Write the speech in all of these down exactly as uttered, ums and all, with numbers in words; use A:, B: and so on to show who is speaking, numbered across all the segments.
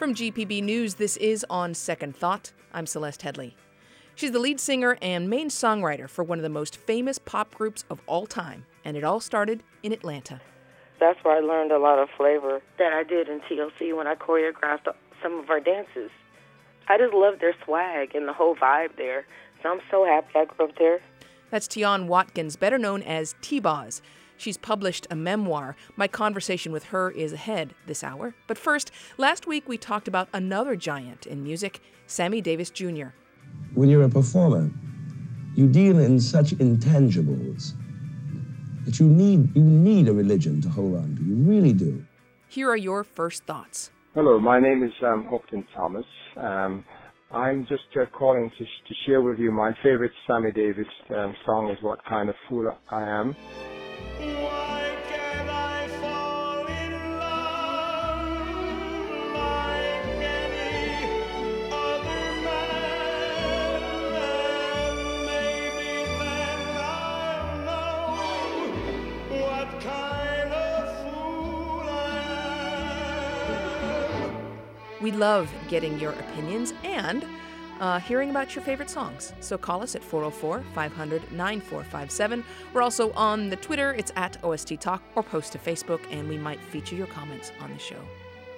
A: From G P B News, this is On Second Thought. I'm Celeste Headley. She's the lead singer and main songwriter for one of the most famous pop groups of all time, and it all started in Atlanta.
B: That's where I learned a lot of flavor that I did in T L C when I choreographed some of our dances. I just love their swag and the whole vibe there, so I'm so happy I grew up there.
A: That's Tian Watkins, better known as T-Boz. She's published a memoir. My conversation with her is ahead this hour. But first, last week we talked about another giant in music, Sammy Davis Junior
C: When you're a performer, you deal in such intangibles that you need you need a religion to hold on to. You really do.
A: Here are your first thoughts.
D: Hello, my name is um, Hopkins Thomas. Um, I'm just uh, calling to, sh- to share with you my favorite Sammy Davis um, song is What Kind of Fool I Am.
E: Why can't I fall in love like any other man? Maybe then I'll know what kind of fool I am.
A: We love getting your opinions and uh, hearing about your favorite songs. So call us at four oh four, five hundred, nine four five seven. We're also on the Twitter. It's at O S T Talk, or post to Facebook, and we might feature your comments on the show.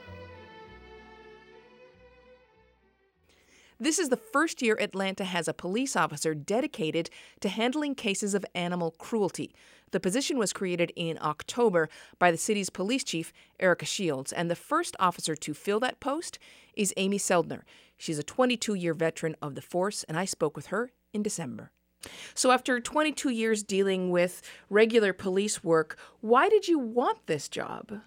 A: This is the first year Atlanta has a police officer dedicated to handling cases of animal cruelty. The position was created in October by the city's police chief, Erica Shields, and the first officer to fill that post is Amy Seldner. She's a twenty-two-year veteran of the force, and I spoke with her in December. So after twenty-two years dealing with regular police work, why did you want this job?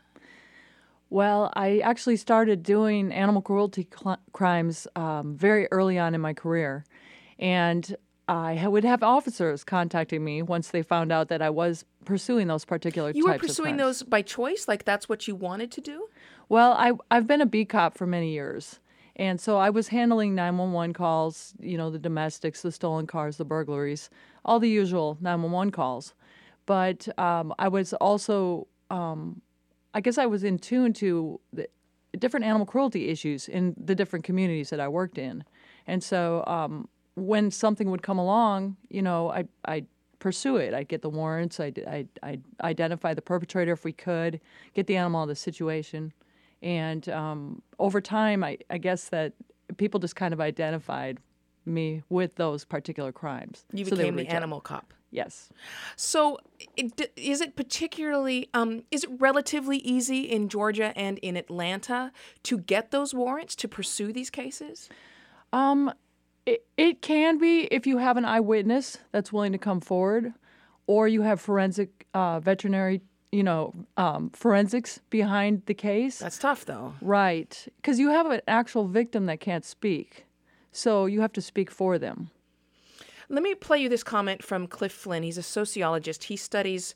F: Well, I actually started doing animal cruelty cl- crimes um, very early on in my career. And I ha- would have officers contacting me once they found out that I was pursuing those particular
A: You
F: types
A: were
F: of
A: pursuing
F: crimes.
A: those by choice? Like that's what you wanted to do?
F: Well, I, I've been a beat cop for many years. And so I was handling nine one one calls, you know, the domestics, the stolen cars, the burglaries, all the usual nine one one calls. But um, I was also... Um, I guess I was in tune to the different animal cruelty issues in the different communities that I worked in. And so um, when something would come along, you know, I, I'd pursue it. I'd get the warrants. I'd, I'd, I'd identify the perpetrator if we could, get the animal out of the situation. And um, over time, I, I guess that people just kind of identified me with those particular crimes.
A: You
F: So they
A: became
F: would
A: the
F: reach out.
A: animal cop.
F: Yes.
A: So it, is it particularly, um, is it relatively easy in Georgia and in Atlanta to get those warrants to pursue these cases?
F: Um, it, it can be if you have an eyewitness that's willing to come forward, or you have forensic uh, veterinary, you know, um, forensics behind the case.
A: That's tough, though.
F: Right. Because you have an actual victim that can't speak. So you have to speak for them.
A: Let me play you this comment from Cliff Flynn. He's a sociologist. He studies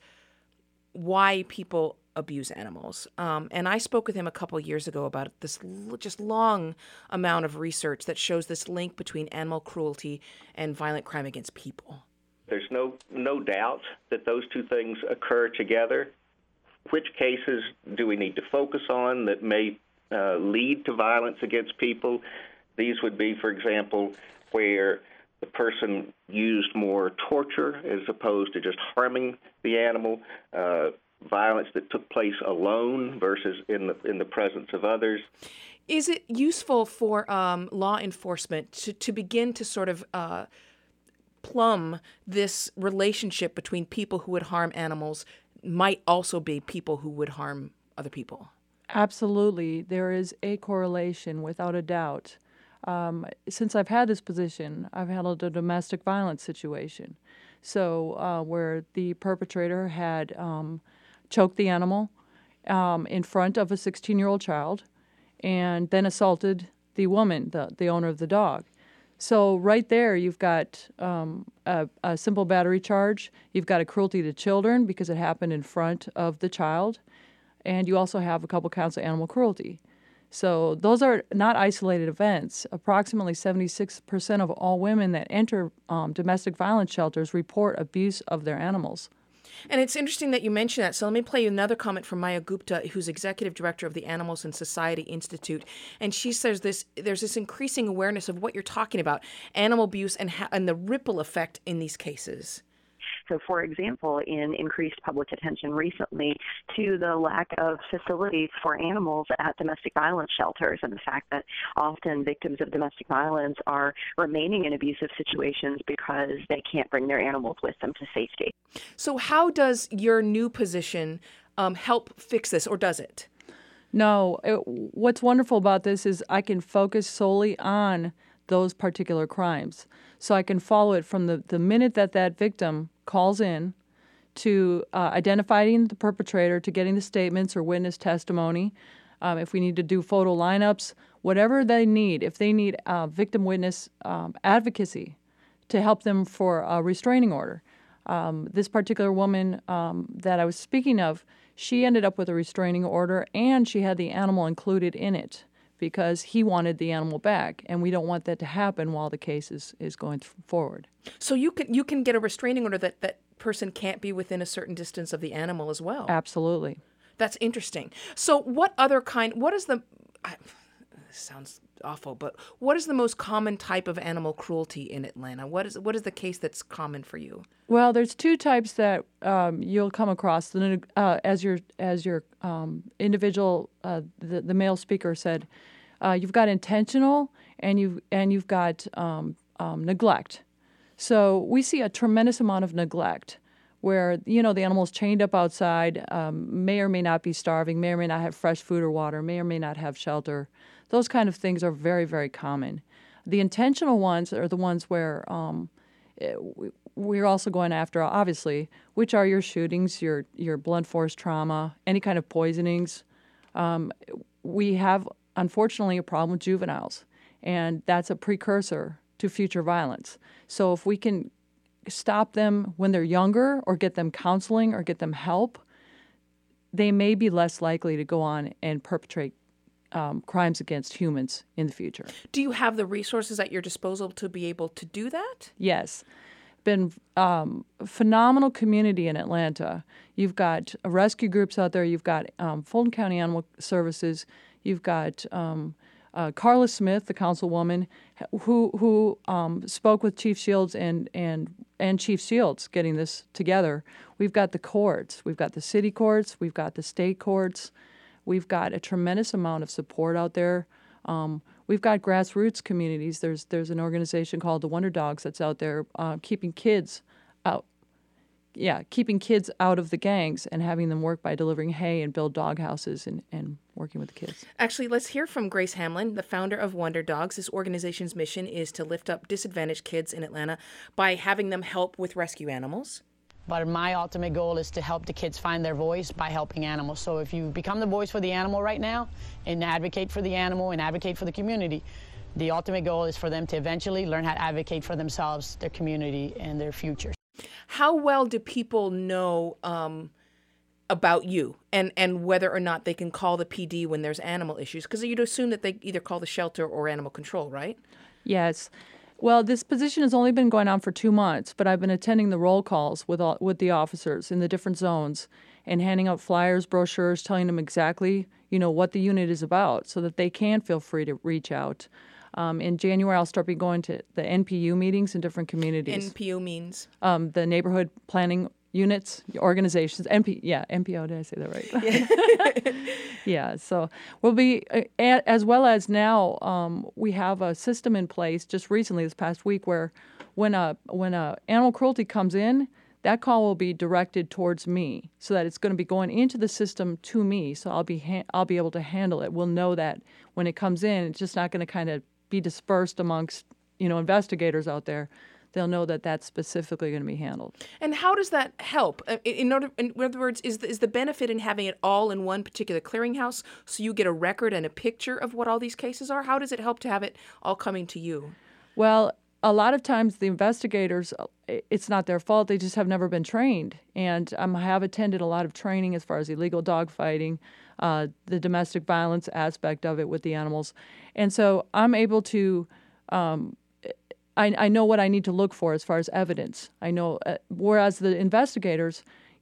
A: why people abuse animals. Um, and I spoke with him a couple years ago about this l- just long amount of research that shows this link between animal cruelty and violent crime against people.
G: There's no no doubt that those two things occur together. Which cases do we need to focus on that may uh, lead to violence against people? These would be, for example, where the person used more torture as opposed to just harming the animal, uh, violence that took place alone versus in the in the presence of others.
A: Is it useful for um, law enforcement to, to begin to sort of uh, plumb this relationship between people who would harm animals might also be people who would harm other people?
F: Absolutely. There is a correlation without a doubt. Um, since I've had this position, I've handled a domestic violence situation. So uh, where the perpetrator had um, choked the animal um, in front of a sixteen-year-old child and then assaulted the woman, the, the owner of the dog. So right there, you've got um, a, a simple battery charge. You've got a cruelty to children because it happened in front of the child. And you also have a couple counts of animal cruelty. So those are not isolated events. Approximately seventy-six percent of all women that enter um, domestic violence shelters report abuse of their animals.
A: And it's interesting that you mentioned that. So let me play you another comment from Maya Gupta, who's executive director of the Animals and Society Institute. And she says this: there's this increasing awareness of what you're talking about, animal abuse and, ha- and the ripple effect in these cases.
H: So, for example, in increased public attention recently to the lack of facilities for animals at domestic violence shelters, and the fact that often victims of domestic violence are remaining in abusive situations because they can't bring their animals with them to safety.
A: So how does your new position um, help fix this, or does it?
F: No. It, what's wonderful about this is I can focus solely on those particular crimes. So I can follow it from the, the minute that that victim calls in to uh, identifying the perpetrator, to getting the statements or witness testimony. Um, if we need to do photo lineups, whatever they need, if they need uh, victim witness um, advocacy to help them for a restraining order. Um, this particular woman um, that I was speaking of, she ended up with a restraining order, and she had the animal included in it because he wanted the animal back, and we don't want that to happen while the case is, is going th- forward.
A: So you can you can get a restraining order that that person can't be within a certain distance of the animal as well.
F: Absolutely.
A: That's interesting. So what other kind, what is the, I, this sounds awful, but what is the most common type of animal cruelty in Atlanta? What is what is the case that's common for you?
F: Well, there's two types that um, you'll come across. The, uh, as your as your um, individual, uh, the, the male speaker said, uh, you've got intentional and you've and you've got um, um, neglect. So we see a tremendous amount of neglect, where you know the animal's chained up outside, um, may or may not be starving, may or may not have fresh food or water, may or may not have shelter. Those kind of things are very, very common. The intentional ones are the ones where um, we're also going after, obviously, which are your shootings, your your blunt force trauma, any kind of poisonings. Um, we have, unfortunately, a problem with juveniles, and that's a precursor to future violence. So if we can stop them when they're younger, or get them counseling, or get them help, they may be less likely to go on and perpetrate um, crimes against humans in the future.
A: Do you have the resources at your disposal to be able to do that?
F: Yes. Been um, a phenomenal community in Atlanta. You've got rescue groups out there. You've got um, Fulton County Animal Services. You've got um, uh, Carla Smith, the councilwoman, who who um, spoke with Chief Shields and and and Chief Shields getting this together. We've got the courts. We've got the city courts. We've got the state courts. We've got a tremendous amount of support out there. Um, we've got grassroots communities. There's there's an organization called the Wonder Dogs that's out there uh, keeping kids out. Yeah, keeping kids out of the gangs and having them work by delivering hay and build dog houses and, and working with the kids.
A: Actually, let's hear from Grace Hamlin, the founder of Wonder Dogs. This organization's mission is to lift up disadvantaged kids in Atlanta by having them help with rescue animals.
I: But my ultimate goal is to help the kids find their voice by helping animals. So if you become the voice for the animal right now and advocate for the animal and advocate for the community, the ultimate goal is for them to eventually learn how to advocate for themselves, their community, and their future.
A: How well do people know um, about you and, and whether or not they can call the P D when there's animal issues? Because you'd assume that they either call the shelter or animal control, right?
F: Yes. Well, this position has only been going on for two months, but I've been attending the roll calls with all, with the officers in the different zones and handing out flyers, brochures, telling them exactly, you know, what the unit is about so that they can feel free to reach out. Um, in January, I'll start be going to the N P U meetings in different communities.
A: N P U means?
F: Um, the neighborhood planning units, organizations. N P, yeah, N P O, did I say that right?
A: Yeah.
F: Yeah, so we'll be, uh, a- as well as now, um, we have a system in place just recently, this past week, where when a when a animal cruelty comes in, that call will be directed towards me, so that it's going to be going into the system to me. So I'll be ha- I'll be able to handle it. We'll know that when it comes in, it's just not going to kind of be dispersed amongst, you know, investigators out there. They'll know that that's specifically going to be handled.
A: And how does that help? Uh, In order, in other words, is the, is the benefit in having it all in one particular clearinghouse, so you get a record and a picture of what all these cases are? How does it help to have it all coming to you?
F: Well, a lot of times the investigators, it's not their fault. They just have never been trained. And um, I have attended a lot of training as far as illegal dog fighting, uh, the domestic violence aspect of it with the animals. And so I'm able to, um, I, I know what I need to look for as far as evidence. I know, uh, whereas the investigators,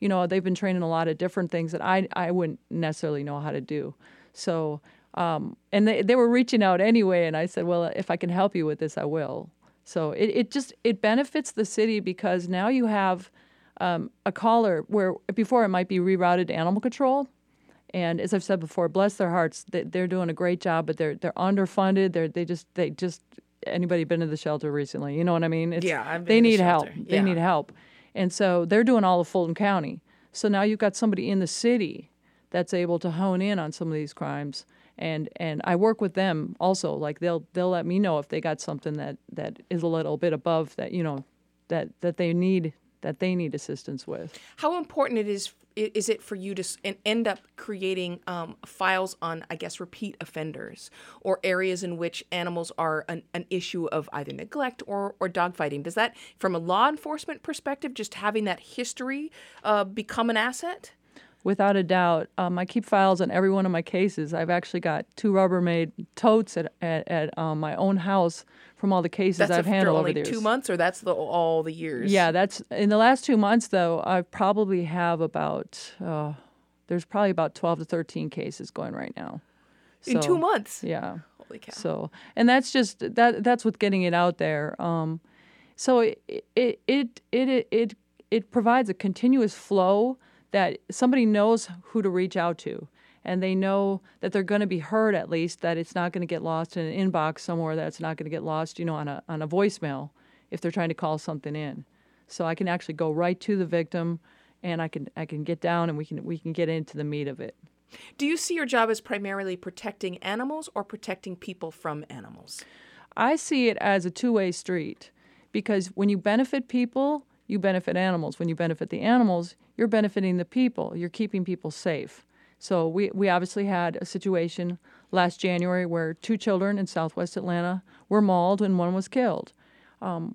F: you know, they've been trained in a lot of different things that I I wouldn't necessarily know how to do. So, um, and they they were reaching out anyway, and I said, well, if I can help you with this, I will. So it, it just it benefits the city because now you have um, a caller where before it might be rerouted to animal control. And as I've said before, bless their hearts, they, they're doing a great job, but they're they're underfunded. They're they just they just anybody been to the shelter recently? You know what I mean? It's,
A: yeah, I've been
F: they
A: to the
F: need
A: shelter.
F: help. They
A: Yeah.
F: need help, and so they're doing all of Fulton County. So now you've got somebody in the city that's able to hone in on some of these crimes. And and I work with them also. Like they'll they'll let me know if they got something that, that is a little bit above that, you know, that, that they need that they need assistance with.
A: How important it is is it for you to s- and end up creating um, files on, I guess, repeat offenders or areas in which animals are an, an issue of either neglect or, or dogfighting? Does that, from a law enforcement perspective, just having that history uh, become an asset?
F: Without a doubt. Um, I keep files on every one of my cases. I've actually got two Rubbermaid totes at at, at um, my own house from all the cases
A: That's
F: I've
A: after
F: handled
A: only
F: over the years.
A: two months, or that's the, all the years?
F: Yeah, that's in the last two months though. I probably have about uh, there's probably about twelve to thirteen cases going right now.
A: In
F: So,
A: two months?
F: Yeah.
A: Holy cow.
F: So, and that's just that that's with getting it out there. Um, so it it it it it it provides a continuous flow that somebody knows who to reach out to, and they know that they're going to be heard at least, that it's not going to get lost in an inbox somewhere, that it's not going to get lost, you know, on a on a voicemail if they're trying to call something in. So I can actually go right to the victim, and I can I can get down and we can we can get into the meat of it.
A: Do you see your job as primarily protecting animals or protecting people from animals?
F: I see it as a two-way street because when you benefit people, you benefit animals. When you benefit the animals, you're benefiting the people. You're keeping people safe. So we, we obviously had a situation last January where two children in southwest Atlanta were mauled and one was killed. Um,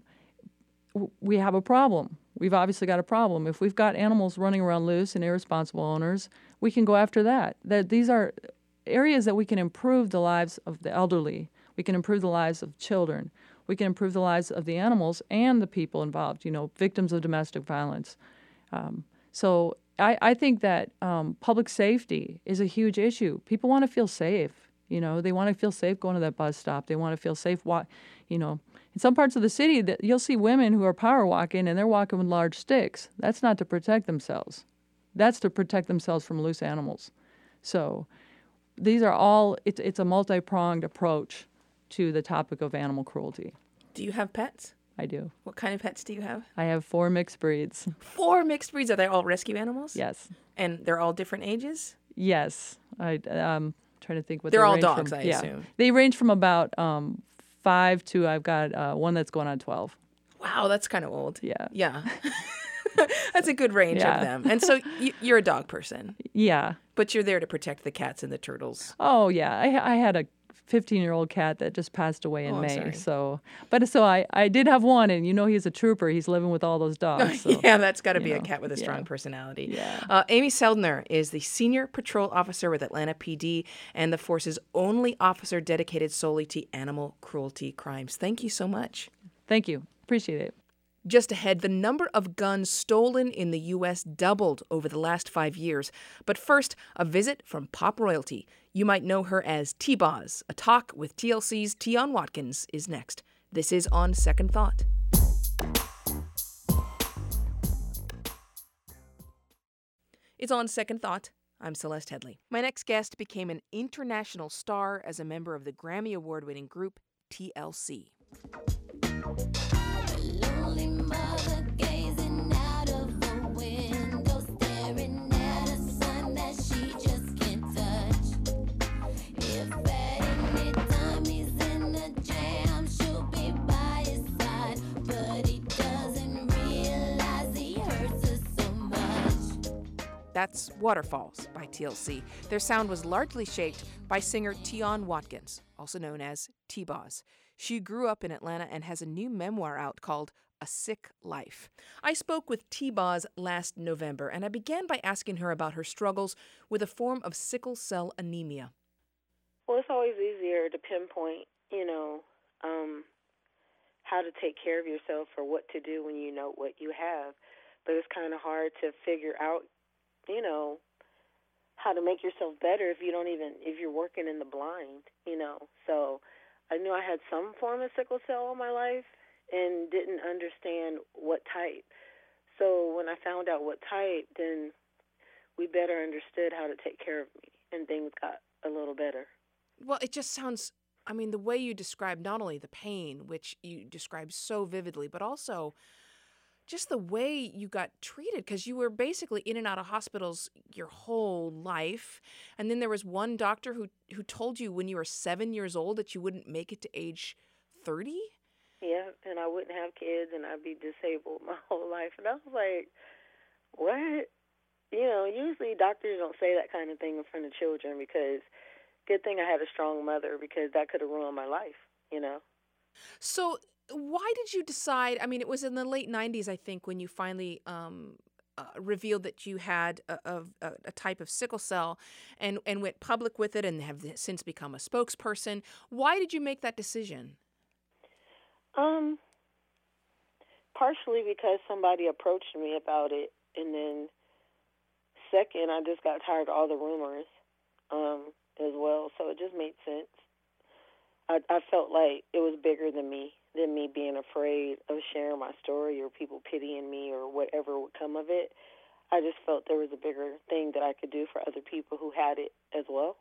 F: w- we have a problem. We've obviously got a problem. If we've got animals running around loose and irresponsible owners, we can go after that. That these are areas that we can improve the lives of the elderly. We can improve the lives of children. We can improve the lives of the animals and the people involved, you know, victims of domestic violence. Um, so I, I think that um, public safety is a huge issue. People want to feel safe. You know, they want to feel safe going to that bus stop. They want to feel safe, wa- you know. In some parts of the city, that you'll see women who are power walking and they're walking with large sticks. That's not to protect themselves. That's to protect themselves from loose animals. So these are all, it's, it's a multi-pronged approach to the topic of animal cruelty.
A: Do you have pets?
F: I do.
A: What kind of pets do you have?
F: I have four mixed breeds.
A: Four mixed breeds. Are they all rescue animals?
F: Yes.
A: And they're all different ages?
F: Yes. I, um trying to think what
A: They're
F: they
A: all
F: range
A: dogs,
F: from.
A: I
F: yeah.
A: assume.
F: They range from about um, five to, I've got uh, one that's going on twelve.
A: Wow, that's kind of old.
F: Yeah.
A: Yeah. That's a good range
F: Yeah.
A: of them. And so y- you're a dog person,
F: Yeah.
A: but you're there to protect the cats and the turtles.
F: Oh, yeah. I, I had a fifteen-year-old cat that just passed away in
A: Oh, I'm
F: May.
A: sorry.
F: So, but so I, I did have one, and you know he's a trooper. He's living with all those dogs. So,
A: yeah, that's got to
F: you
A: be a
F: know,
A: cat with a strong
F: yeah.
A: personality.
F: Yeah.
A: Uh, Amy Seldner is the Senior Patrol Officer with Atlanta P D and the force's only officer dedicated solely to animal cruelty crimes. Thank you so much.
F: Thank you. Appreciate it.
A: Just ahead, the number of guns stolen in the U S doubled over the last five years. But first, a visit from pop royalty. You might know her as T-Boz. A talk with T L C's Tion Watkins is next. This is On Second Thought. It's On Second Thought. I'm Celeste Headley. My next guest became an international star as a member of the Grammy Award-winning group T L C.
J: Lonely mother gazing out of the window, staring at a sun that she just can't touch. If at any time he's in a jam, she'll be by his side, but he doesn't realize he hurts her so much.
A: That's Waterfalls by T L C. Their sound was largely shaped by singer Tion Watkins, also known as T-Boz. She grew up in Atlanta and has a new memoir out called A Sick Life. I spoke with T-Boz last November, and I began by asking her about her struggles with a form of sickle cell anemia.
B: Well, it's always easier to pinpoint, you know, um, how to take care of yourself or what to do when you know what you have. but it's kind of hard to figure out, you know, how to make yourself better if you don't even, if you're working in the blind, you know. So I knew I had some form of sickle cell all my life and didn't understand what type. So when I found out what type, then we better understood how to take care of me, and things got a little better.
A: Well, it just sounds, I mean, the way you describe not only the pain, which you describe so vividly, but also just the way you got treated, because you were basically in and out of hospitals your whole life. And then there was one doctor who, who told you when you were seven years old that you wouldn't make it to age thirty?
B: Yeah, and I wouldn't have kids, and I'd be disabled my whole life. And I was like, what? You know, usually doctors don't say that kind of thing in front of children, because good thing I had a strong mother, because that could have ruined my life, you know.
A: So why did you decide, I mean, it was in the late nineties, I think, when you finally um, uh, revealed that you had a, a, a type of sickle cell and, and went public with it and have since become a spokesperson. Why did you make that decision?
B: Um, partially because somebody approached me about it, and then second, I just got tired of all the rumors um, as well, so it just made sense. I, I felt like it was bigger than me, than me being afraid of sharing my story or people pitying me or whatever would come of it. I just felt there was a bigger thing that I could do for other people who had it as well.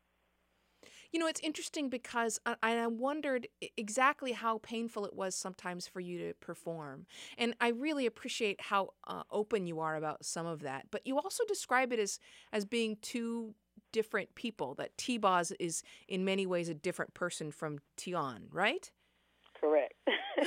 A: You know, it's interesting because I, I wondered exactly how painful it was sometimes for you to perform. And I really appreciate how uh, open you are about some of that. But you also describe it as, as being two different people, that T-Boz is in many ways a different person from Tion, right?
B: Correct.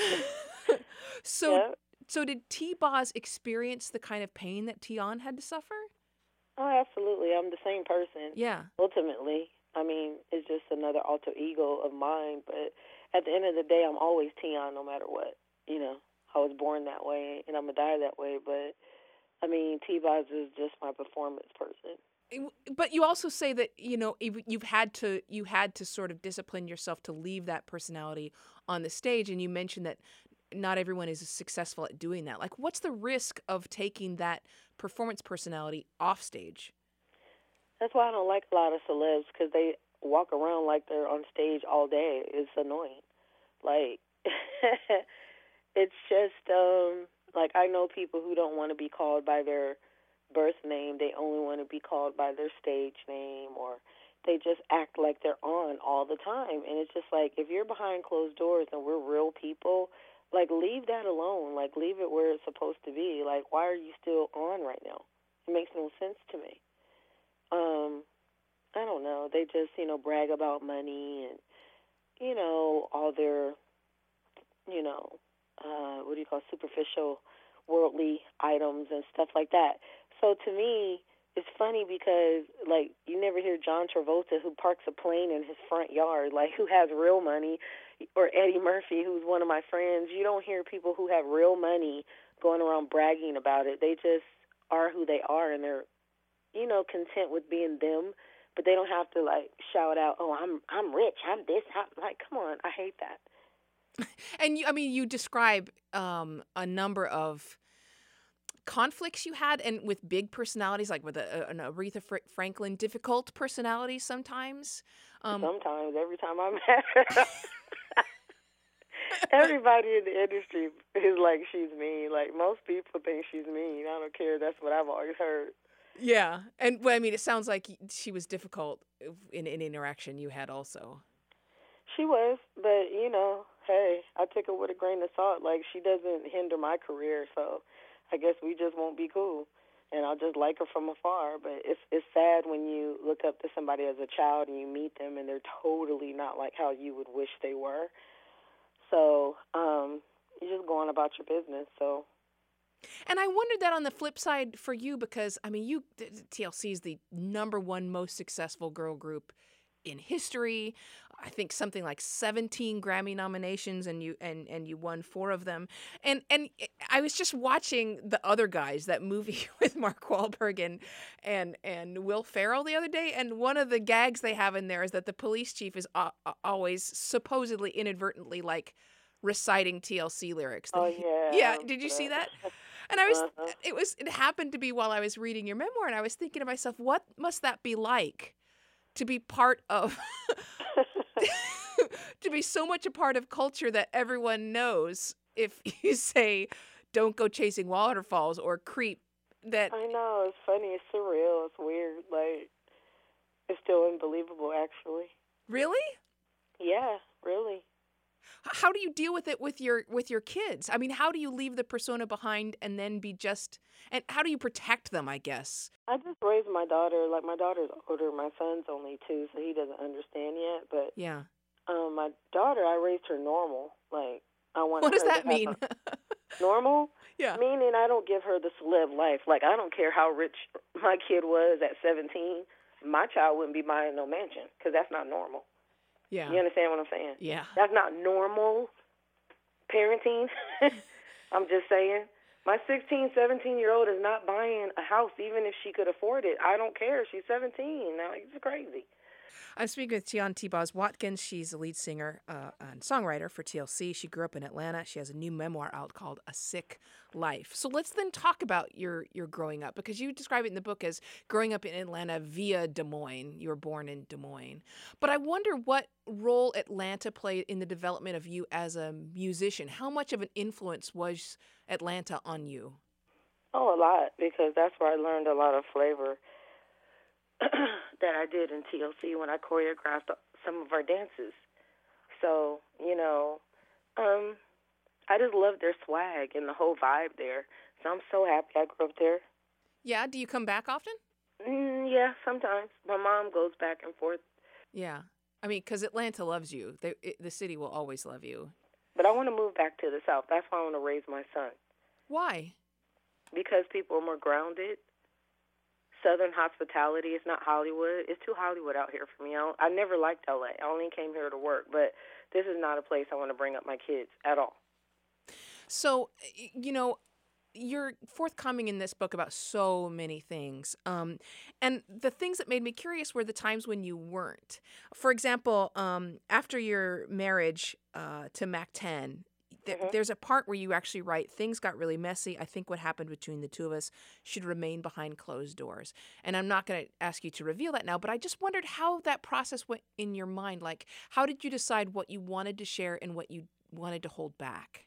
A: so,
B: yeah.
A: so did T-Boz experience the kind of pain that Tion had to suffer?
B: Oh, absolutely. I'm the same person.
A: Yeah.
B: Ultimately. I mean, it's just another alter ego of mine, but at the end of the day, I'm always Tion no matter what. You know, I was born that way, and I'm going to die that way, but, I mean, T-Boz is just my performance person.
A: But you also say that, you know, you've had to you had to sort of discipline yourself to leave that personality on the stage, and you mentioned that not everyone is successful at doing that. Like, what's the risk of taking that performance personality off stage?
B: That's why I don't like a lot of celebs, because they walk around like they're on stage all day. It's annoying. Like, it's just, um, like, I know people who don't want to be called by their birth name. They only want to be called by their stage name, or they just act like they're on all the time. And it's just like, if you're behind closed doors and we're real people, like, leave that alone. Like, leave it where it's supposed to be. Like, why are you still on right now? It makes no sense to me. Um, I don't know. They just, you know, brag about money and, you know, all their, you know, uh, what do you call superficial worldly items and stuff like that. So to me, it's funny because, like, you never hear John Travolta, who parks a plane in his front yard, like, who has real money, or Eddie Murphy, who's one of my friends. You don't hear people who have real money going around bragging about it. They just are who they are, and they're, you know, content with being them, but they don't have to, like, shout out, oh, I'm I'm rich, I'm this, I'm, like, come on, I hate that.
A: And, you, I mean, you describe um, a number of conflicts you had, and with big personalities, like with a, an Aretha Fr- Franklin, difficult personalities sometimes.
B: Um, sometimes, every time I'm at her. Everybody in the industry is like, she's mean. Like, most people think she's mean. I don't care. That's what I've always heard.
A: Yeah. And, well, I mean, it sounds like she was difficult in an interaction you had also.
B: She was, but, you know, hey, I took it with a grain of salt. Like, she doesn't hinder my career, so I guess we just won't be cool. And I'll just like her from afar. But it's it's sad when you look up to somebody as a child and you meet them and they're totally not like how you would wish they were. So um, you're just going about your business, so...
A: And I wondered that on the flip side for you, because, I mean, you T L C is the number one most successful girl group in history. I think something like seventeen Grammy nominations, and you and, and you won four of them. And and I was just watching The Other Guys, that movie with Mark Wahlberg and and and Will Ferrell the other day, and one of the gags they have in there is that the police chief is uh, always supposedly inadvertently like reciting T L C lyrics.
B: Oh, yeah.
A: Yeah, did you see that? And I was,
B: Uh-huh.
A: it was, it happened to be while I was reading your memoir, and I was thinking to myself, what must that be like to be part of, to be so much a part of culture that everyone knows if you say, don't go chasing waterfalls or creep, that,
B: I know, it's funny, it's surreal, it's weird, like, it's still unbelievable, actually.
A: really?
B: Yeah, really.
A: H- How do you deal with it with your with your kids? I mean, how do you leave the persona behind and then be just, and how do you protect them, I guess?
B: I just raised my daughter, like, my daughter's older, my son's only two, so he doesn't understand yet, but
A: Yeah.
B: um, my daughter, I raised her normal, like, I wanted
A: What does
B: her to
A: that
B: have
A: mean?
B: a- normal?
A: Yeah.
B: Meaning I don't give her the celeb life. Like, I don't care how rich my kid was at seventeen. My child wouldn't be buying no mansion because that's not normal.
A: Yeah.
B: You understand what I'm saying?
A: Yeah.
B: That's not normal parenting. I'm just saying. My sixteen, seventeen-year-old is not buying a house even if she could afford it. I don't care. She's seventeen. Now, it's crazy.
A: I'm speaking with Tian T-Boz Watkins. She's a lead singer uh, and songwriter for T L C. She grew up in Atlanta. She has a new memoir out called A Sick Life. So let's then talk about your your growing up, because you describe it in the book as growing up in Atlanta via Des Moines. You were born in Des Moines. But I wonder what role Atlanta played in the development of you as a musician. How much of an influence was Atlanta on you?
B: Oh, a lot, because that's where I learned a lot of flavor that I did in T L C when I choreographed some of our dances. So, you know, um, I just love their swag and the whole vibe there. So I'm so happy I grew up there.
A: Yeah. Do you come back often?
B: Mm, yeah, sometimes. My mom goes back and forth.
A: Yeah. I mean, because Atlanta loves you. They, it, the city will always love you.
B: But I want to move back to the South. That's why I want to raise my son.
A: Why?
B: Because people are more grounded. Southern hospitality. It's not Hollywood. It's too Hollywood out here for me. I, don't, I never liked L A. I only came here to work. But this is not a place I want to bring up my kids at all.
A: So, y- you know, you're forthcoming in this book about so many things. Um, and the things that made me curious were the times when you weren't. For example, um, after your marriage uh, to Mac ten, th-
B: Mhm.
A: there's a part where you actually write, things got really messy. I think what happened between the two of us should remain behind closed doors. And I'm not going to ask you to reveal that now, but I just wondered how that process went in your mind. Like, how did you decide what you wanted to share and what you wanted to hold back?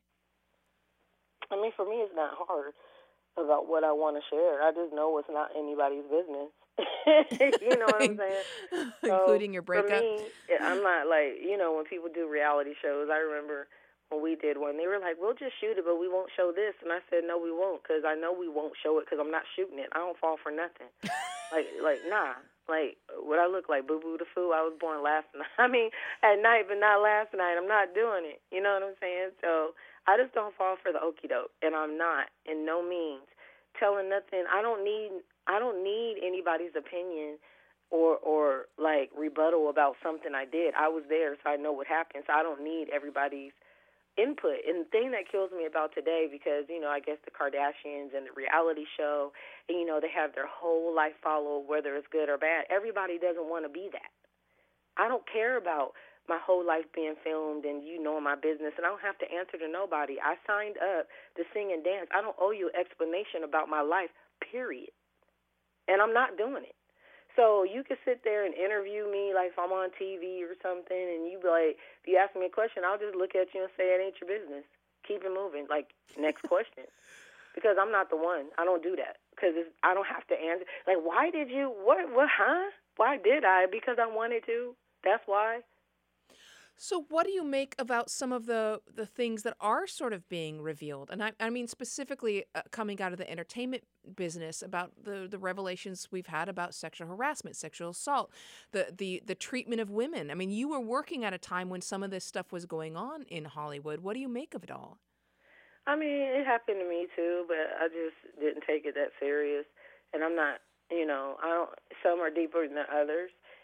B: I mean, for me, it's not hard about what I want to share. I just know it's not anybody's business. You know what I'm saying? So,
A: Including your breakup?
B: For me, I'm not like, you know, when people do reality shows, I remember when we did one, they were like, we'll just shoot it, but we won't show this. And I said, no, we won't, because I know we won't show it because I'm not shooting it. I don't fall for nothing. like, like, nah. Like, what I look like, boo-boo the foo? I was born last night. I mean, at night, but not last night. I'm not doing it. You know what I'm saying? So I just don't fall for the okie doke, and I'm not, in no means, telling nothing. I don't need, I don't need anybody's opinion or, or like rebuttal about something I did. I was there, so I know what happened. So I don't need everybody's input. And the thing that kills me about today, because, you know, I guess the Kardashians and the reality show, and, you know, they have their whole life followed, whether it's good or bad. Everybody doesn't want to be that. I don't care about my whole life being filmed and you knowing my business, and I don't have to answer to nobody. I signed up to sing and dance. I don't owe you an explanation about my life, period. And I'm not doing it. So you can sit there and interview me like if I'm on T V or something, and you be like, if you ask me a question, I'll just look at you and say, it ain't your business. Keep it moving. Like, next question. Because I'm not the one. I don't do that. Because I don't have to answer. Like, why did you, what, what, huh? Why did I? Because I wanted to. That's why.
A: So what do you make about some of the, the things that are sort of being revealed? And I, I mean specifically uh, coming out of the entertainment business, about the, the revelations we've had about sexual harassment, sexual assault, the, the, the treatment of women. I mean, you were working at a time when some of this stuff was going on in Hollywood. What do you make of it all?
B: I mean, it happened to me too, but I just didn't take it that serious. And I'm not, you know, I don't, some are deeper than others.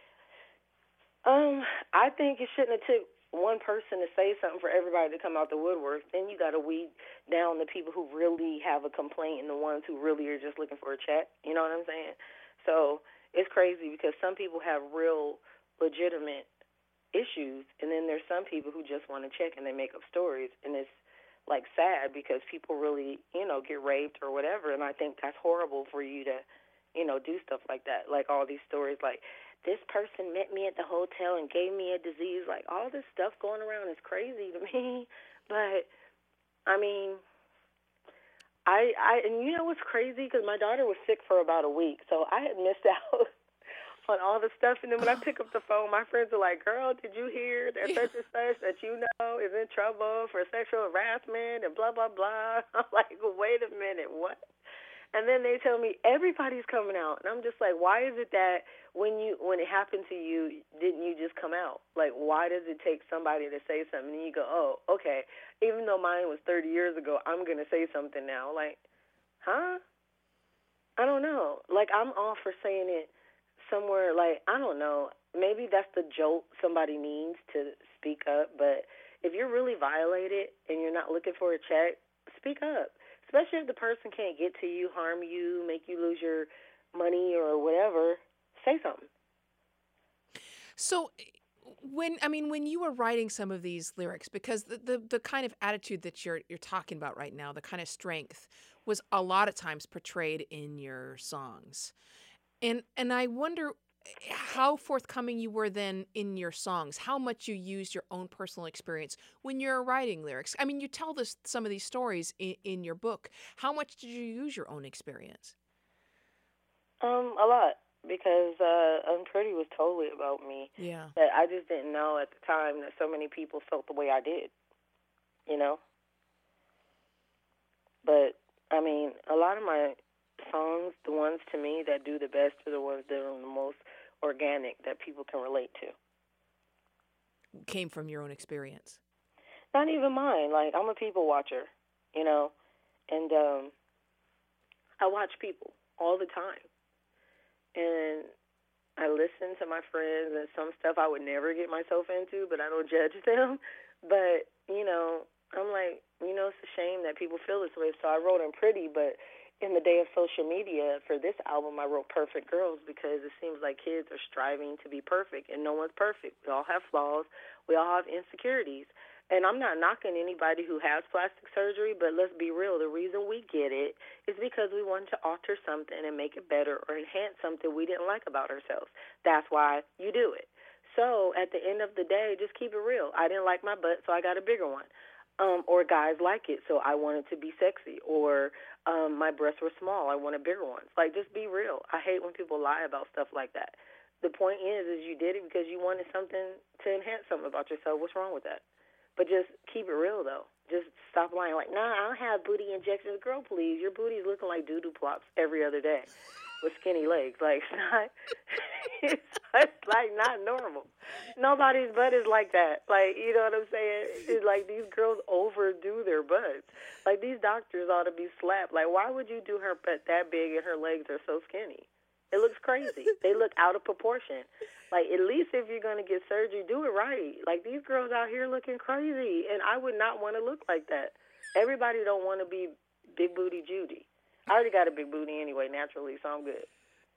B: Um, I think it shouldn't have took one person to say something for everybody to come out the woodwork. Then you got to weed down the people who really have a complaint and the ones who really are just looking for a check. You know what I'm saying? So it's crazy because some people have real legitimate issues, and then there's some people who just want to check and they make up stories. And it's like sad because people really, you know, get raped or whatever, and I think that's horrible for you to, you know, do stuff like that. Like all these stories, like this person met me at the hotel and gave me a disease. Like all this stuff going around is crazy to me. But I mean, I, I, and you know what's crazy? Because my daughter was sick for about a week, so I had missed out on all the stuff. And then when I pick up the phone, my friends are like, girl, did you hear that such and such that you know is in trouble for sexual harassment and blah, blah, blah. I'm like, wait a minute, what? And then they tell me everybody's coming out. And I'm just like, why is it that when you when it happened to you, didn't you just come out? Like, why does it take somebody to say something and you go, oh, okay, even though mine was thirty years ago, I'm going to say something now. Like, huh? I don't know. Like, I'm all for saying it somewhere, like, I don't know, maybe that's the jolt somebody needs to speak up, but if you're really violated and you're not looking for a check, speak up, especially if the person can't get to you, harm you, make you lose your money or whatever, say something.
A: So when, I mean, when you were writing some of these lyrics, because the, the, the kind of attitude that you're you're talking about right now, the kind of strength was a lot of times portrayed in your songs. And and I wonder how forthcoming you were then in your songs, how much you used your own personal experience when you're writing lyrics. I mean, you tell this some of these stories in, in your book. How much did you use your own experience?
B: Um, a lot, because uh, Unpretty was totally about me.
A: Yeah.
B: But I just didn't know at the time that so many people felt the way I did, you know? But, I mean, a lot of my songs, the ones to me that do the best are the ones that are the most organic, that people can relate to.
A: Came from your own experience?
B: Not even mine. Like, I'm a people watcher, you know, and um, I watch people all the time. And I listen to my friends, and some stuff I would never get myself into, but I don't judge them. But, you know, I'm like, you know, it's a shame that people feel this way. So I wrote Unpretty, but in the day of social media, for this album, I wrote Perfect Girls because it seems like kids are striving to be perfect, and no one's perfect. We all have flaws. We all have insecurities. And I'm not knocking anybody who has plastic surgery, but let's be real. The reason we get it is because we want to alter something and make it better or enhance something we didn't like about ourselves. That's why you do it. So at the end of the day, just keep it real. I didn't like my butt, so I got a bigger one. Um, or guys like it, so I wanted to be sexy. Or um, my breasts were small, I wanted bigger ones. Like, just be real. I hate when people lie about stuff like that. The point is, is you did it because you wanted something to enhance something about yourself. What's wrong with that? But just keep it real, though. Just stop lying. Like, nah, I don't have booty injections. Girl, please, your booty's looking like doo-doo plops every other day with skinny legs. Like, it's not, it's like not normal. Nobody's butt is like that. Like, you know what I'm saying? It's like these girls overdo their butts. Like, these doctors ought to be slapped. Like, why would you do her butt that big and her legs are so skinny? It looks crazy. They look out of proportion. Like, at least if you're going to get surgery, do it right. Like, these girls out here looking crazy, and I would not want to look like that. Everybody don't want to be big booty Judy. I already got a big booty anyway, naturally, so I'm good.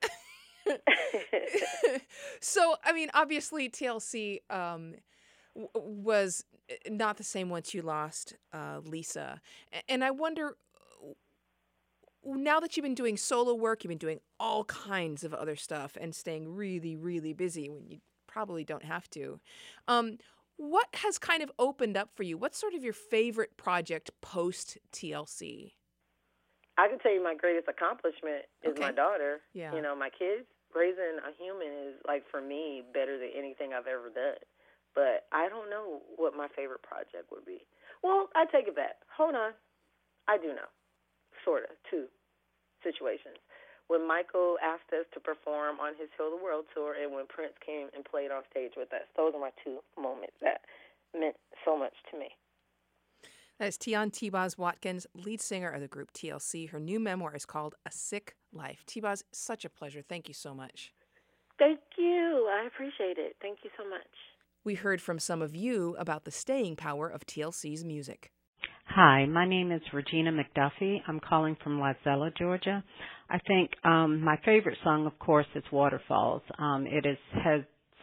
A: So, I mean, obviously T L C um, w- was not the same once you lost uh, Lisa. And I wonder, now that you've been doing solo work, you've been doing all kinds of other stuff and staying really, really busy when you probably don't have to. Um, what has kind of opened up for you? What's sort of your favorite project post T L C?
B: I can tell you my greatest accomplishment is
A: Okay.
B: my daughter.
A: Yeah.
B: You know, my kids. Raising a human is, like, for me, better than anything I've ever done. But I don't know what my favorite project would be. Well, I take it back. Hold on. I do know. Sort of. Two situations. When Michael asked us to perform on his Heal the World tour and when Prince came and played on stage with us. Those are my two moments that meant so much to me.
A: That is Tian T-Boz Watkins, lead singer of the group T L C. Her new memoir is called A Sick Life. T-Boz, such a pleasure. Thank you so much.
B: Thank you. I appreciate it. Thank you so much.
A: We heard from some of you about the staying power of T L C's music.
K: Hi, my name is Regina McDuffie. I'm calling from Lazella, Georgia. I think um, my favorite song, of course, is Waterfalls. Um, it is, has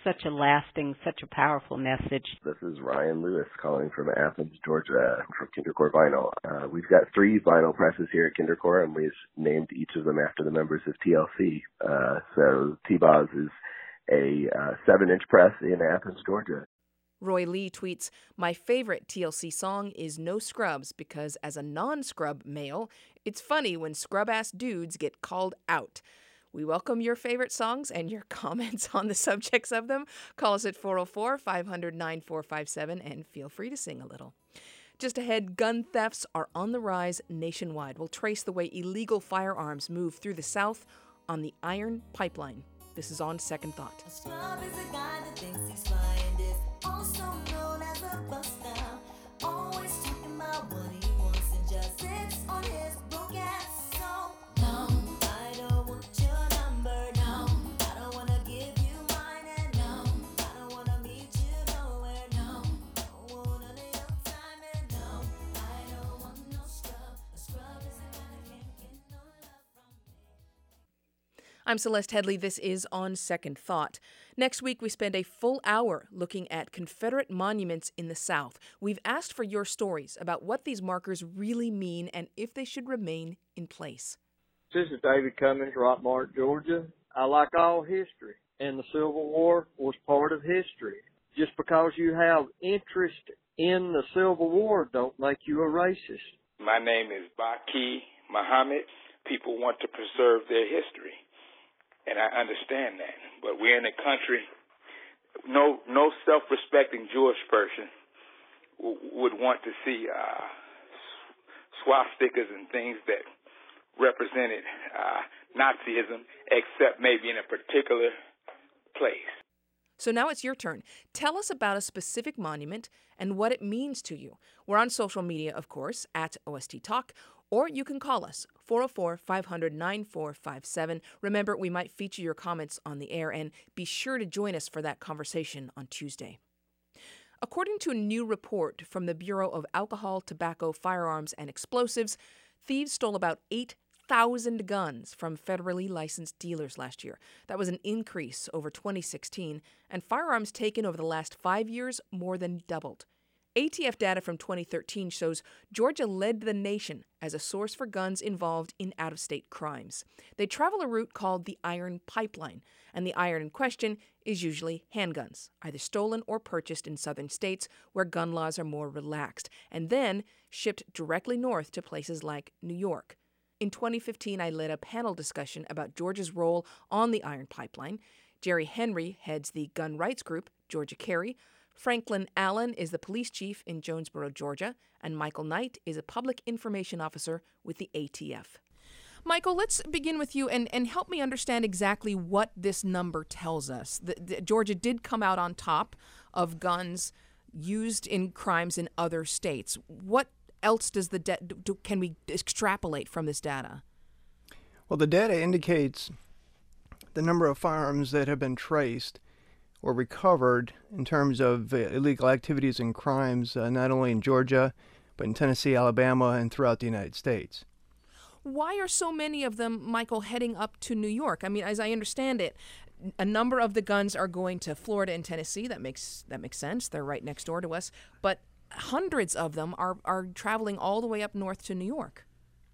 K: such a lasting, such a powerful message.
L: This is Ryan Lewis calling from Athens, Georgia, from Kindercore Vinyl. Uh, we've got three vinyl presses here at Kindercore, and we've named each of them after the members of T L C. Uh, so T-Boz is a uh, seven-inch press in Athens, Georgia.
A: Roy Lee tweets, "My favorite T L C song is No Scrubs because as a non-scrub male, it's funny when scrub-ass dudes get called out." We welcome your favorite songs and your comments on the subjects of them. Call us at four oh four, five hundred, nine four five seven and feel free to sing a little. Just ahead, gun thefts are on the rise nationwide. We'll trace the way illegal firearms move through the South on the Iron Pipeline. This is On Second Thought.
J: A scrub is a guy that thinks he's fly and is also known as a buster. Always talking about what he wants and just sits on his broke ass. So, no, I don't want your number. No, I don't want to give you mine. And no, I don't want to meet you nowhere. No, I don't want none of your time. And no, I don't want no scrub. A scrub is a guy that can't get no love from me.
A: I'm Celeste Headley. This is On Second Thought. Next week, we spend a full hour looking at Confederate monuments in the South. We've asked for your stories about what these markers really mean and if they should remain in place.
M: This is David Cummings, Rockmart, Georgia. I like all history, and the Civil War was part of history. Just because you have interest in the Civil War don't make you a racist.
N: My name is Baki Muhammad. People want to preserve their history, and I understand that. But we're in a country, no no self-respecting Jewish person w- would want to see uh, swastikas and things that represented uh, Nazism, except maybe in a particular place.
A: So now it's your turn. Tell us about a specific monument and what it means to you. We're on social media, of course, at O S T Talk, or you can call us, four oh four, five hundred, nine four five seven. Remember, we might feature your comments on the air, and be sure to join us for that conversation on Tuesday. According to a new report from the Bureau of Alcohol, Tobacco, Firearms, and Explosives, thieves stole about eight thousand guns from federally licensed dealers last year. That was an increase over twenty sixteen, and firearms taken over the last five years more than doubled. A T F data from twenty thirteen shows Georgia led the nation as a source for guns involved in out-of-state crimes. They travel a route called the Iron Pipeline, and the iron in question is usually handguns, either stolen or purchased in southern states where gun laws are more relaxed, and then shipped directly north to places like New York. In twenty fifteen, I led a panel discussion about Georgia's role on the Iron Pipeline. Jerry Henry heads the gun rights group, Georgia Carry. Franklin Allen is the police chief in Jonesboro, Georgia, and Michael Knight is a public information officer with the A T F. Michael, let's begin with you and, and help me understand exactly what this number tells us. The, the, Georgia did come out on top of guns used in crimes in other states. What else does the de- do, can we extrapolate from this data?
O: Well, the data indicates the number of firearms that have been traced or recovered in terms of uh, illegal activities and crimes, uh, not only in Georgia, but in Tennessee, Alabama, and throughout the United States.
A: Why are so many of them, Michael, heading up to New York? I mean, as I understand it, a number of the guns are going to Florida and Tennessee. That makes that makes sense. They're right next door to us. But hundreds of them are, are traveling all the way up north to New York.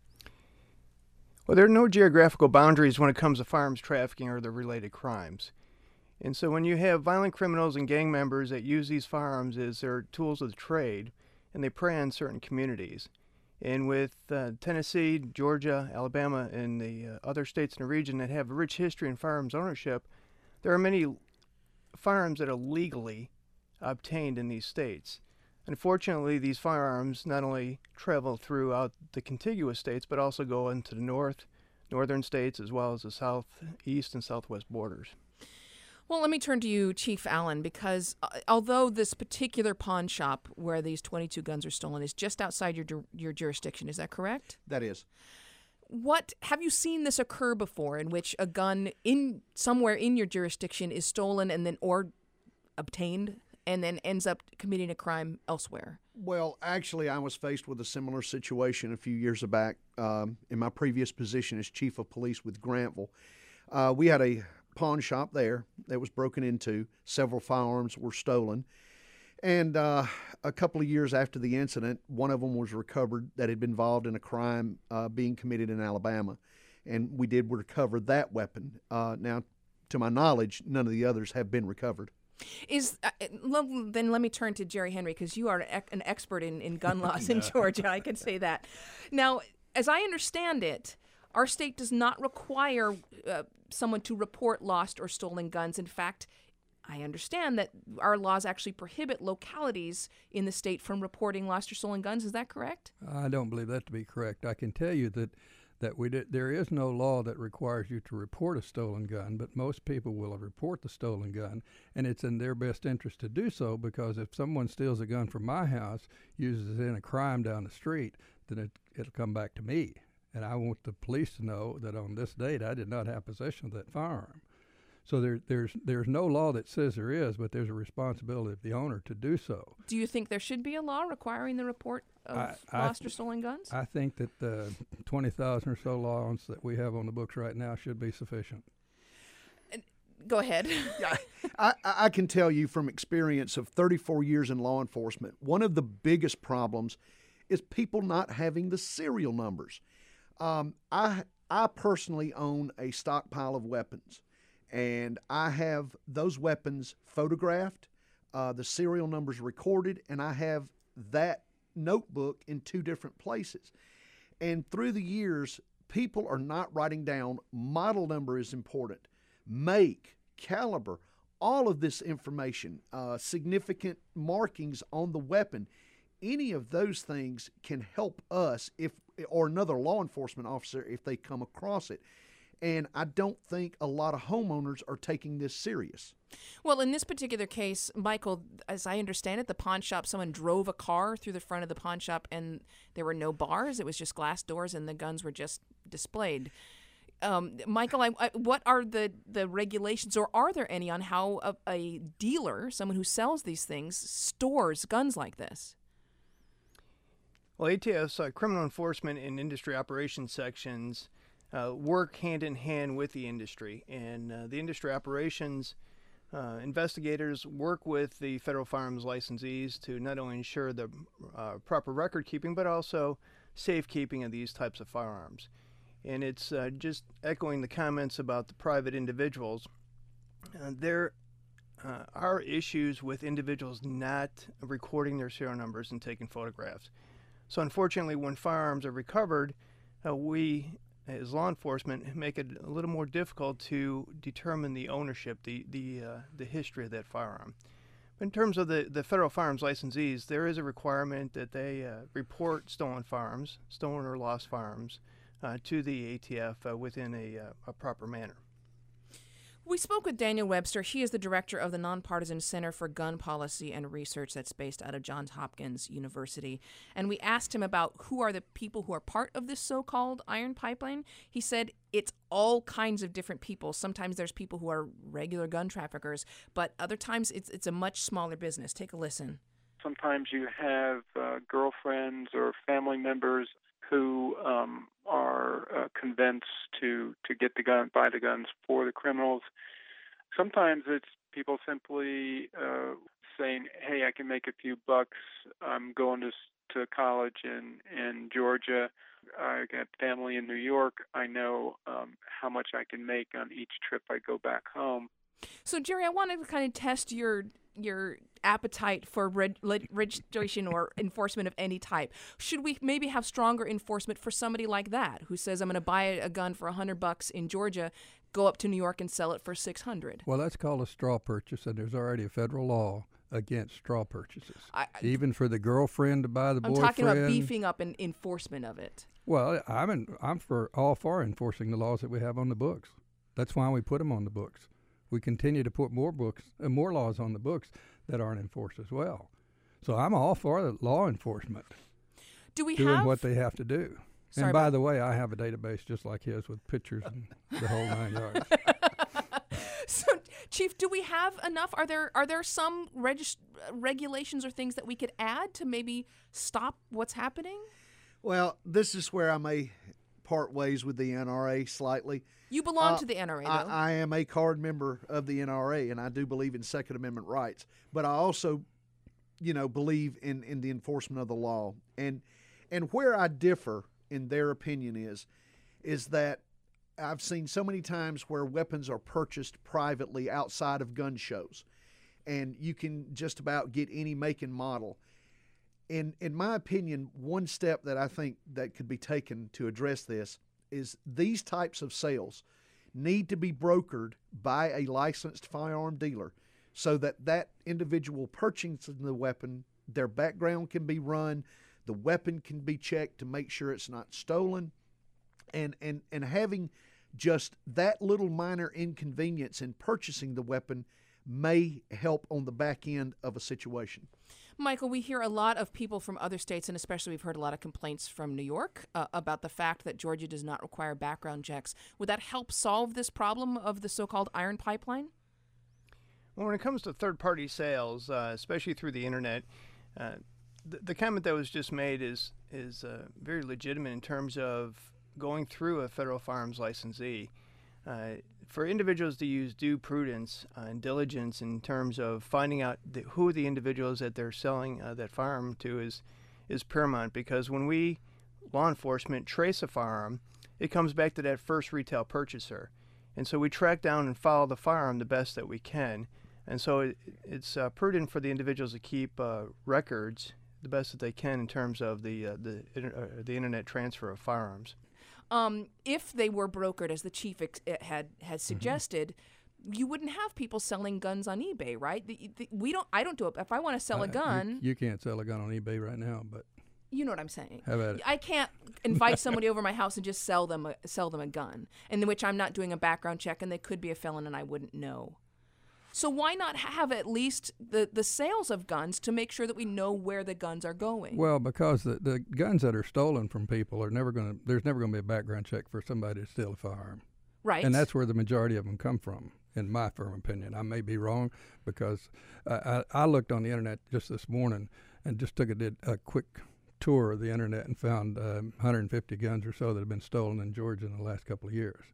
O: Well, there are no geographical boundaries when it comes to firearms trafficking or the related crimes. And so when you have violent criminals and gang members that use these firearms as their tools of the trade, and they prey on certain communities. And with uh, Tennessee, Georgia, Alabama, and the uh, other states in the region that have a rich history in firearms ownership, there are many firearms that are legally obtained in these states. Unfortunately, these firearms not only travel throughout the contiguous states, but also go into the north, northern states, as well as the southeast and southwest borders.
A: Well, let me turn to you, Chief Allen, because uh, although this particular pawn shop where these twenty-two guns are stolen is just outside your ju- your jurisdiction, is that correct?
P: That is.
A: What have you seen this occur before, in which a gun in somewhere in your jurisdiction is stolen and then or obtained and then ends up committing a crime elsewhere?
P: Well, actually, I was faced with a similar situation a few years back um, in my previous position as chief of police with Grantville. Uh, we had a pawn shop there that was broken into. Several firearms were stolen. And uh, a couple of years after the incident, one of them was recovered that had been involved in a crime uh, being committed in Alabama. And we did recover that weapon. Uh, now, to my knowledge, none of the others have been recovered.
A: Is uh, l- then let me turn to Jerry Henry, because you are an, ec- an expert in, in gun laws in Georgia. I can say that. Now, as I understand it, our state does not require uh, someone to report lost or stolen guns. In fact, I understand that our laws actually prohibit localities in the state from reporting lost or stolen guns. Is that correct?
Q: I don't believe that to be correct. I can tell you that that we did, there is no law that requires you to report a stolen gun, but most people will report the stolen gun, and it's in their best interest to do so, because if someone steals a gun from my house, uses it in a crime down the street, then it, it'll come back to me. And I want the police to know that on this date I did not have possession of that firearm. So there, there's there's no law that says there is, but there's a responsibility of the owner to do so.
A: Do you think there should be a law requiring the report of
Q: I,
A: lost
Q: I,
A: or stolen guns?
Q: I think that the twenty thousand or so laws that we have on the books right now should be sufficient.
A: Go ahead.
P: yeah, I, I can tell you from experience of thirty-four years in law enforcement, one of the biggest problems is people not having the serial numbers. Um, I I personally own a stockpile of weapons, and I have those weapons photographed, uh, the serial numbers recorded, and I have that notebook in two different places. And through the years, people are not writing down model number is important, make, caliber, all of this information, uh, significant markings on the weapon. Any of those things can help us if or another law enforcement officer if they come across it. And I don't think a lot of homeowners are taking this serious.
A: Well, in this particular case, Michael, as I understand it, the pawn shop, someone drove a car through the front of the pawn shop and there were no bars. It was just glass doors and the guns were just displayed. Um, Michael, I, I, what are the, the regulations, or are there any, on how a, a dealer, someone who sells these things, stores guns like this?
O: Well, A T F's uh, criminal enforcement and industry operations sections uh, work hand in hand with the industry, and uh, the industry operations uh, investigators work with the federal firearms licensees to not only ensure the uh, proper record keeping, but also safekeeping of these types of firearms. And it's uh, just echoing the comments about the private individuals. Uh, there uh, are issues with individuals not recording their serial numbers and taking photographs. So unfortunately, when firearms are recovered, uh, we, as law enforcement, make it a little more difficult to determine the ownership, the the uh, the history of that firearm. But in terms of the, the federal firearms licensees, there is a requirement that they uh, report stolen firearms, stolen or lost firearms, uh, to the A T F uh, within a, uh, a proper manner.
A: We spoke with Daniel Webster. He is the director of the Nonpartisan Center for Gun Policy and Research that's based out of Johns Hopkins University. And we asked him about who are the people who are part of this so-called iron pipeline. He said it's all kinds of different people. Sometimes there's people who are regular gun traffickers, but other times it's it's a much smaller business. Take a listen.
R: Sometimes you have uh, girlfriends or family members who um, are uh, convinced to, to get the gun, buy the guns for the criminals. Sometimes it's people simply uh, saying, "Hey, I can make a few bucks. I'm going to to college in in Georgia. I got family in New York. I know um, how much I can make on each trip I go back home."
A: So, Jerry, I wanted to kind of test your your appetite for reg- registration or enforcement of any type. Should we maybe have stronger enforcement for somebody like that who says, "I'm going to buy a gun for a hundred bucks in Georgia, go up to New York and sell it for six hundred"?
Q: Well, that's called a straw purchase, and there's already a federal law against straw purchases.
A: I,
Q: Even for the girlfriend to buy the
A: I'm
Q: boyfriend.
A: talking about beefing up an enforcement of it.
Q: Well, I'm in, I'm for all for enforcing the laws that we have on the books. That's why we put them on the books. We continue to put more books, uh, more laws on the books that aren't enforced as well. So I'm all for the law enforcement.
A: Do we
Q: doing
A: have
Q: what they have to do?
A: Sorry
Q: and by
A: about-
Q: the way, I have a database just like his with pictures and the whole nine yards.
A: So, Chief, do we have enough? Are there are there some regis- regulations or things that we could add to maybe stop what's happening?
P: Well, this is where I may part ways with the N R A slightly.
A: You belong
P: Uh,
A: to the N R A, though.
P: I, I am a card member of the N R A, and I do believe in Second Amendment rights. But I also, you know, believe in, in the enforcement of the law. And and where I differ in their opinion is, is that I've seen so many times where weapons are purchased privately outside of gun shows, and you can just about get any make and model. In in my opinion, one step that I think that could be taken to address this is these types of sales need to be brokered by a licensed firearm dealer, so that that individual purchasing the weapon, their background can be run, the weapon can be checked to make sure it's not stolen, and and and having just that little minor inconvenience in purchasing the weapon may help on the back end of a situation.
A: Michael, we hear a lot of people from other states, and especially we've heard a lot of complaints from New York uh, about the fact that Georgia does not require background checks. Would that help solve this problem of the so-called iron pipeline?
O: Well, when it comes to third-party sales, uh, especially through the internet, uh, the, the comment that was just made is is uh, very legitimate in terms of going through a federal firearms licensee. Uh, for individuals to use due prudence uh, and diligence in terms of finding out the, who the individuals that they're selling uh, that firearm to is is paramount, because when we, law enforcement, trace a firearm, it comes back to that first retail purchaser. And so we track down and follow the firearm the best that we can. And so it, it's uh, prudent for the individuals to keep uh, records the best that they can in terms of the, uh, the, uh, the internet transfer of firearms.
A: Um, if they were brokered, as the chief ex- had had suggested, mm-hmm. you wouldn't have people selling guns on eBay, right? The, the, we don't. I don't do it. If I want to sell
Q: Uh,
A: a gun,
Q: You, you can't sell a gun on eBay right now, but
A: you know what I'm saying.
Q: How about it?
A: I can't invite somebody over my house and just sell them a, sell them a gun, in which I'm not doing a background check, and they could be a felon, and I wouldn't know. So why not have at least the, the sales of guns to make sure that we know where the guns are going?
Q: well, because the, the guns that are stolen from people are never going to, there's never going to be a background check for somebody to steal a firearm.
A: Right.
Q: And that's where the majority of them come from, in my firm opinion. I may be wrong, because I, I, I looked on the internet just this morning and just took a, did a quick tour of the internet and found uh, one hundred fifty guns or so that have been stolen in Georgia in the last couple of years.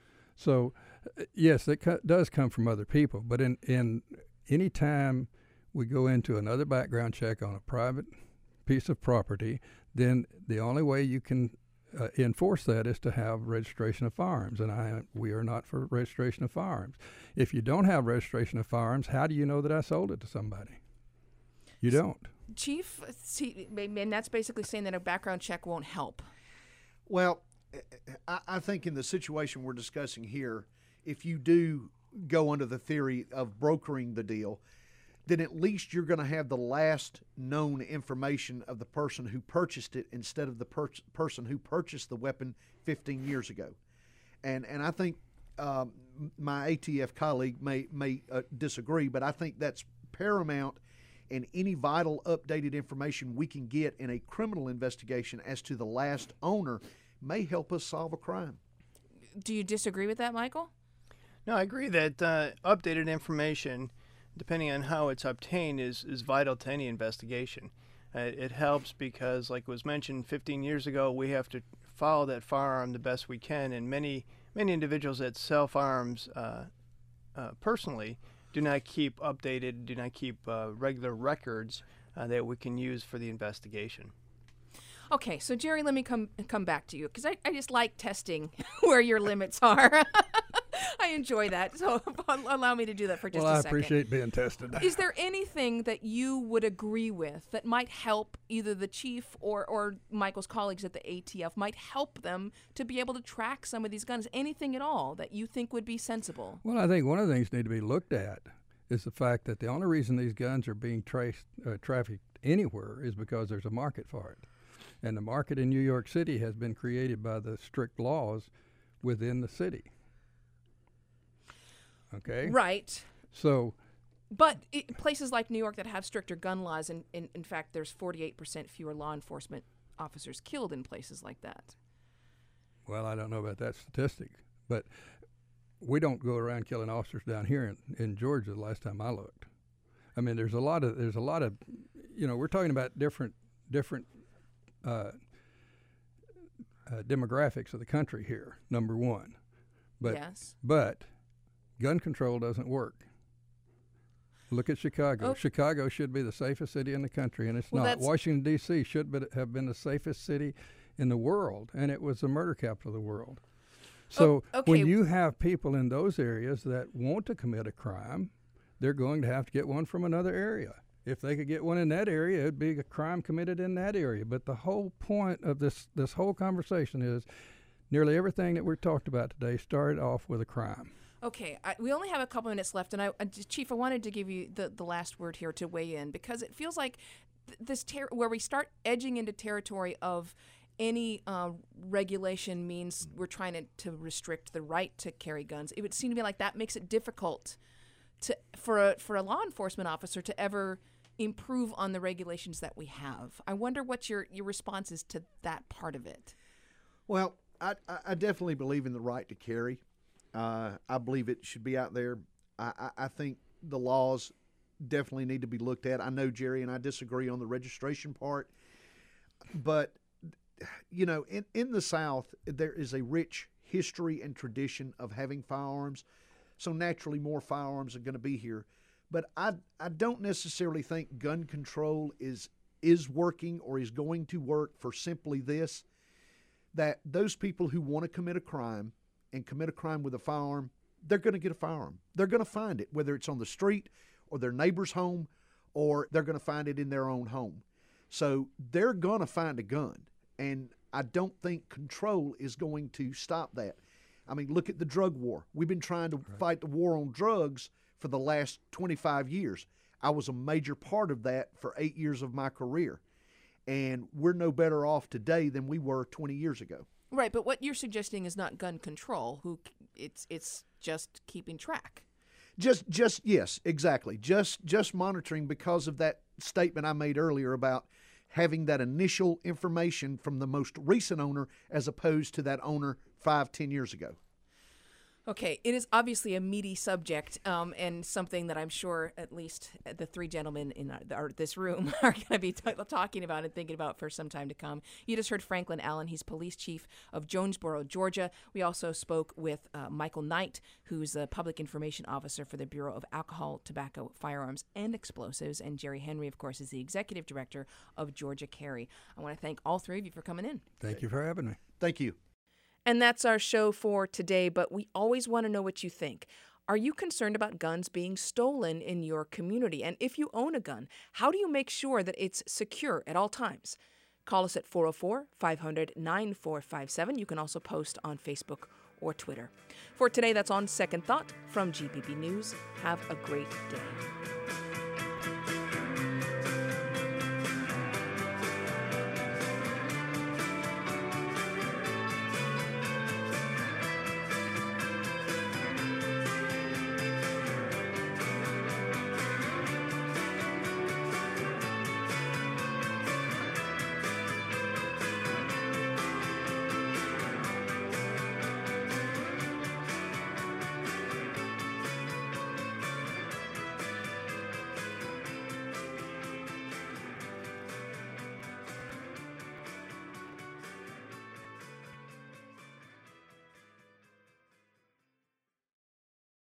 Q: So, uh, yes, it co- does come from other people, but in, in any time we go into another background check on a private piece of property, then the only way you can uh, enforce that is to have registration of firearms, and I we are not for registration of firearms. If you don't have registration of firearms, how do you know that I sold it to somebody? You don't.
A: Chief, see, and that's basically saying that a background check won't help.
P: Well, I, I think in the situation we're discussing here, if you do go under the theory of brokering the deal, then at least you're going to have the last known information of the person who purchased it instead of the per- person who purchased the weapon fifteen years ago. And and I think um, my A T F colleague may, may uh, disagree, but I think that's paramount, and any vital updated information we can get in a criminal investigation as to the last owner may help us solve a crime.
A: Do you disagree with that, Michael?
O: No, I agree that uh, updated information, depending on how it's obtained, is, is vital to any investigation. Uh, it helps because, like was mentioned fifteen years ago, we have to follow that firearm the best we can, and many many individuals that sell firearms uh, uh, personally do not keep updated, do not keep uh, regular records uh, that we can use for the investigation.
A: Okay, so Jerry, let me come come back to you, because I, I just like testing where your limits are. I enjoy that, so allow me to do that for just
Q: well,
A: a
Q: I
A: second.
Q: appreciate being tested.
A: Is there anything that you would agree with that might help either the chief or, or Michael's colleagues at the A T F, might help them to be able to track some of these guns? Anything at all that you think would be sensible?
Q: Well, I think one of the things that need to be looked at is the fact that the only reason these guns are being traced, uh, trafficked anywhere is because there's a market for it. And the market in New York City has been created by the strict laws within the city. Okay?
A: Right.
Q: So,
A: But it, places like New York that have stricter gun laws, and in, in fact, there's forty-eight percent fewer law enforcement officers killed in places like that.
Q: well, I don't know about that statistic, but we don't go around killing officers down here in, in Georgia the last time I looked. I mean, there's a lot of, there's a lot of, you know, we're talking about different, different uh, uh, demographics of the country here, number one. But,
A: yes.
Q: But gun control doesn't work. Look at Chicago.
A: Oh.
Q: Chicago should be the safest city in the country, and it's
A: Well,
Q: not.
A: that's-
Q: Washington, D C should be, have been the safest city in the world, and it was the murder capital of the world. So
A: Oh, okay.
Q: when you have people in those areas that want to commit a crime, they're going to have to get one from another area. If they could get one in that area, it'd be a crime committed in that area. But the whole point of this, this whole conversation is nearly everything that we're talked about today started off with a crime.
A: Okay, I, we only have a couple minutes left, and I, uh, Chief, I wanted to give you the, the last word here to weigh in, because it feels like th- this ter- where we start edging into territory of any uh, regulation means we're trying to, to restrict the right to carry guns. It would seem to me like that makes it difficult to for a for a law enforcement officer to ever improve on the regulations that we have. I wonder what your your response is to that part of it.
P: Well, I, I definitely believe in the right to carry. Uh, I believe it should be out there. I, I, I think the laws definitely need to be looked at. I know Jerry and I disagree on the registration part, but you know, in, in the South, there is a rich history and tradition of having firearms, so naturally more firearms are going to be here. But I, I don't necessarily think gun control is is working or is going to work for simply this, that those people who want to commit a crime and commit a crime with a firearm, they're going to get a firearm. They're going to find it, whether it's on the street or their neighbor's home, or they're going to find it in their own home. So they're going to find a gun. And I don't think control is going to stop that. I mean, look at the drug war. We've been trying to right. fight the war on drugs for the last twenty-five years. I was a major part of that for eight years of my career. And we're no better off today than we were twenty years ago.
A: Right, but what you're suggesting is not gun control. Who it's it's just keeping track.
P: Just just yes, exactly. Just just monitoring, because of that statement I made earlier about having that initial information from the most recent owner as opposed to that owner five, ten years ago.
A: Okay, it is obviously a meaty subject, um, and something that I'm sure at least the three gentlemen in our, our, this room are going to be t- talking about and thinking about for some time to come. You just heard Franklin Allen. He's police chief of Jonesboro, Georgia. We also spoke with uh, Michael Knight, who's the public information officer for the Bureau of Alcohol, Tobacco, Firearms, and Explosives, and Jerry Henry, of course, is the executive director of Georgia Carry. I want to thank all three of you for coming in.
Q: Thank you for having me.
P: Thank you.
A: And that's our show for today, but we always want to know what you think. Are you concerned about guns being stolen in your community? And if you own a gun, how do you make sure that it's secure at all times? Call us at four oh four, five hundred, nine four five seven. You can also post on Facebook or Twitter. For today, that's On Second Thought from G P B News. Have a great day.